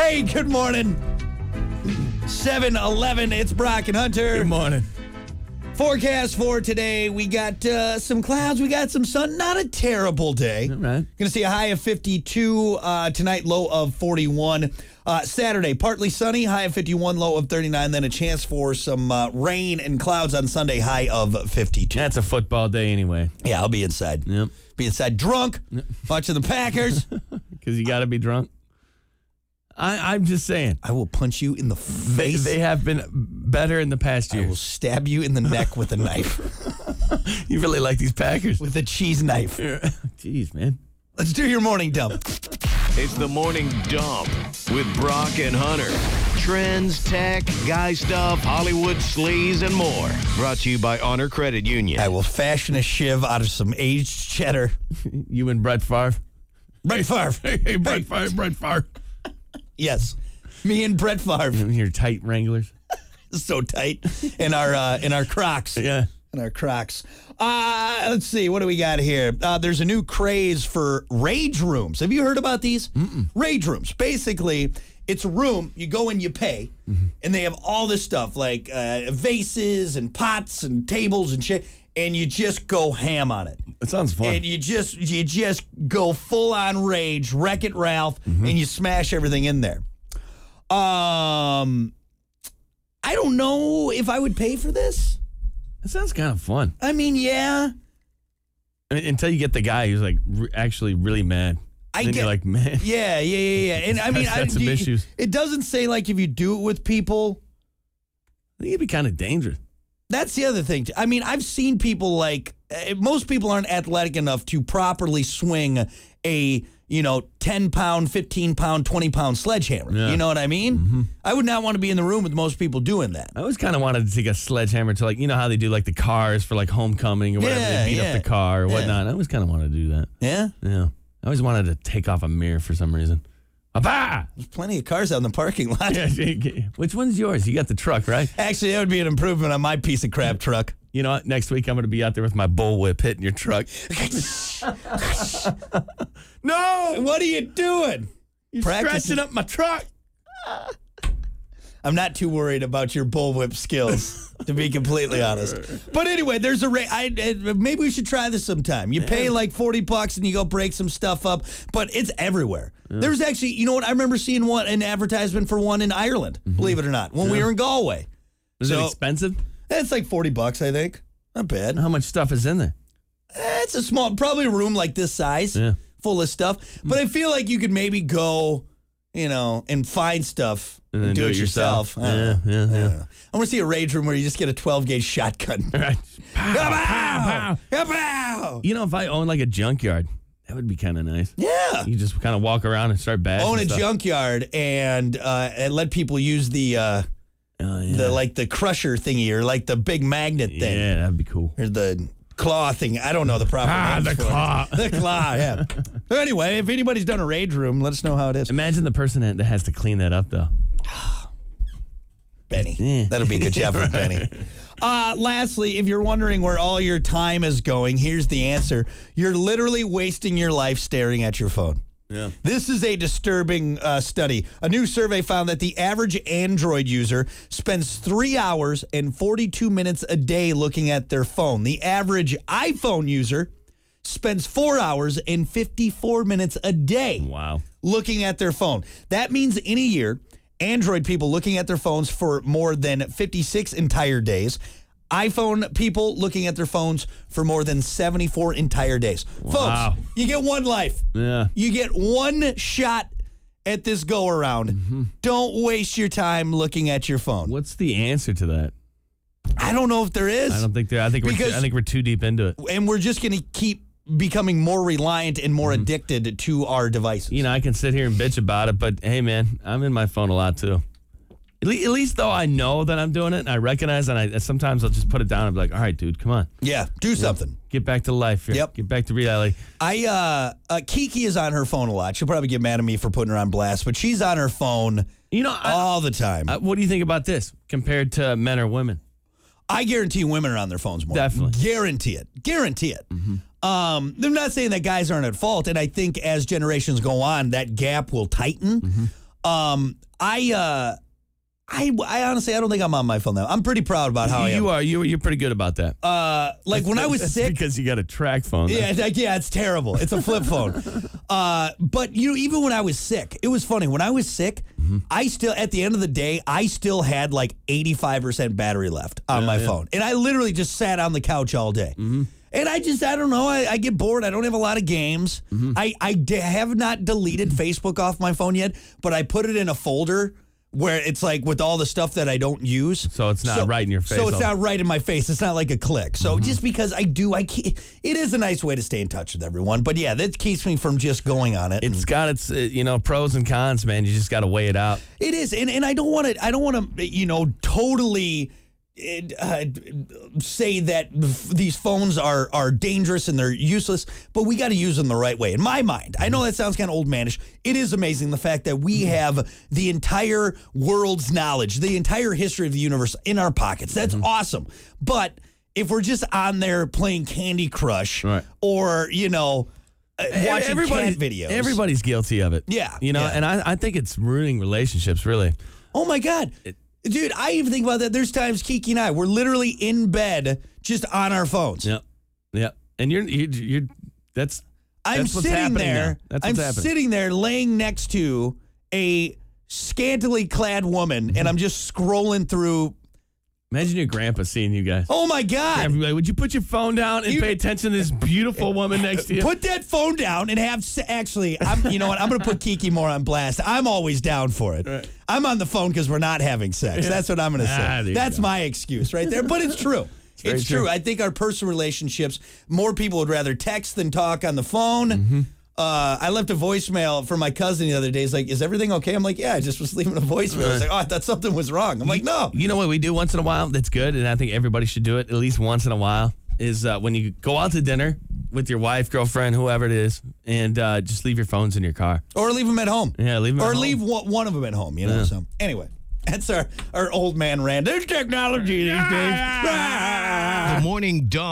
Hey, good morning. 7:11. It's Brock and Hunter. Good morning. Forecast for today, we got some clouds, we got some sun. Not a terrible day. All right. Going to see a high of 52 tonight, low of 41. Saturday, partly sunny, high of 51, low of 39. Then a chance for some rain and clouds on Sunday, high of 52. That's a football day anyway. Yeah, I'll be inside. Yep. Be inside drunk, watching the Packers. Because you got to be drunk. I'm just saying. I will punch you in the face. They have been better in the past I will years. stab you in the neck with a knife. You really like these Packers. With a cheese knife. Jeez, man. Let's do your morning dump. It's the morning dump with Brock and Hunter. Trends, tech, guy stuff, Hollywood sleaze, and more. Brought to you by Honor Credit Union. I will fashion a shiv out of some aged cheddar. You and Brett Favre. Brett Favre. Hey, Brett Favre. Yes. Me and Brett Favre. Your tight Wranglers. So tight. In our Crocs. Yeah. In our Crocs. Let's see. What do we got here? There's a new craze for rage rooms. Have you heard about these? Rage rooms. Basically, it's a room. You go and you pay. And they have all this stuff like vases and pots and tables and shit. And you just go ham on it. That sounds fun. And you just go full on rage, Wreck-It Ralph, and you smash everything in there. I don't know if I would pay for this. That sounds kind of fun. I mean, yeah. Until you get the guy who's like actually really mad. You're like, man. Yeah. And I mean, That's some issues. It doesn't say like if you do it with people. I think it'd be kind of dangerous. That's the other thing. I mean, I've seen people like, most people aren't athletic enough to properly swing a, 10-pound, 15-pound, 20-pound sledgehammer. Yeah. You know what I mean? I would not want to be in the room with most people doing that. I always kind of wanted to take a sledgehammer to like, you know how they do like the cars for like homecoming or whatever. They beat up the car or whatnot. I always kind of wanted to do that. Yeah? Yeah. I always wanted to take off a mirror for some reason. Bah! There's plenty of cars out in the parking lot. Which one's yours? You got the truck, right? Actually, that would be an improvement on my piece of crap truck. You know what? Next week I'm going to be out there with my bullwhip hitting your truck. No! What are you doing? You're scratching up my truck. I'm not too worried about your bullwhip skills, to be completely honest. But anyway, there's a maybe we should try this sometime. You pay like $40 and you go break some stuff up, but it's everywhere. There's actually, you know what? I remember seeing an advertisement for one in Ireland, believe it or not, when we were in Galway. Is it expensive? It's like $40, I think. Not bad. How much stuff is in there? It's a small, probably a room like this size, full of stuff. But I feel like you could maybe go, and find stuff and do it yourself. Yeah. I want to see a rage room where you just get a 12-gauge shotgun. Right. Pow, pow, pow. If I own like a junkyard, that would be kind of nice. Yeah. You just kind of walk around and start bashing Own a stuff. junkyard and let people use the crusher thingy or like the big magnet thing. Yeah, that'd be cool. Or the claw thing. I don't know the proper name. The claw. The claw, yeah. But anyway, if anybody's done a rage room, let us know how it is. Imagine the person that has to clean that up, though. Benny. Yeah. That'll be a good job for Benny. Lastly, if you're wondering where all your time is going, here's the answer. You're literally wasting your life staring at your phone. Yeah. This is a disturbing study. A new survey found that the average Android user spends 3 hours and 42 minutes a day looking at their phone. The average iPhone user spends 4 hours and 54 minutes a day looking at their phone. That means in a year, Android people looking at their phones for more than 56 entire days. iPhone people looking at their phones for more than 74 entire days. Wow. Folks, you get one life. Yeah. You get one shot at this go-around. Don't waste your time looking at your phone. What's the answer to that? I don't know if there is. I don't think there. I think we're too deep into it. And we're just going to keep becoming more reliant and more addicted to our devices. I can sit here and bitch about it, but hey, man, I'm in my phone a lot too. At least though I know that I'm doing it and I recognize, and sometimes I'll just put it down and be like, all right, dude, come on. Yeah, do something. Get back to life here. Yep. Get back to reality. Kiki is on her phone a lot. She'll probably get mad at me for putting her on blast, but she's on her phone all the time. What do you think about this compared to men or women? I guarantee women are on their phones more. Definitely. Guarantee it. I'm not saying that guys aren't at fault, and I think as generations go on, that gap will tighten. I honestly, I don't think I'm on my phone now. I'm pretty proud about how I am. You are. You're pretty good about that. Like when I was sick. Because you got a track phone. Yeah, it's terrible. It's a flip phone. But even when I was sick, it was funny. When I was sick, I still, at the end of the day, I still had like 85% battery left on my phone. And I literally just sat on the couch all day. And I don't know. I get bored. I don't have a lot of games. I have not deleted Facebook off my phone yet, but I put it in a folder where it's like with all the stuff that I don't use. So it's not right in your face. So it's not right in my face. It's not like a click. So just because I can't, it is a nice way to stay in touch with everyone. But yeah, that keeps me from just going on it. It's got its, pros and cons, man. You just got to weigh it out. It is. And I don't want to, totally say that these phones are dangerous and they're useless, but we got to use them the right way. In my mind, I know that sounds kind of old manish. It is amazing the fact that we have the entire world's knowledge, the entire history of the universe in our pockets. That's awesome. But if we're just on there playing Candy Crush or, watching cat videos. Everybody's guilty of it. Yeah. And I think it's ruining relationships, really. Oh, my God. Dude, I even think about that. There's times Kiki and I, we're literally in bed just on our phones. Yep. And I'm sitting there. I'm sitting there laying next to a scantily clad woman, and I'm just scrolling through. Imagine your grandpa seeing you guys. Oh, my God. Grandpa, would you put your phone down and pay attention to this beautiful woman next to you? Put that phone down and actually, you know what? I'm going to put Kiki more on blast. I'm always down for it. Right. I'm on the phone because we're not having sex. That's what I'm going to say. That's my excuse right there. But it's true. It's true. I think our personal relationships, more people would rather text than talk on the phone. I left a voicemail for my cousin the other day. He's like, is everything okay? I'm like, yeah, I just was leaving a voicemail. He's like, oh, I thought something was wrong. I'm like, no. You know what we do once in a while that's good, and I think everybody should do it at least once in a while, is when you go out to dinner with your wife, girlfriend, whoever it is, and just leave your phones in your car. Or leave them at home. Yeah, leave them at home. Or leave one of them at home, So anyway, that's our old man rant. There's technology these days. The Morning Dump.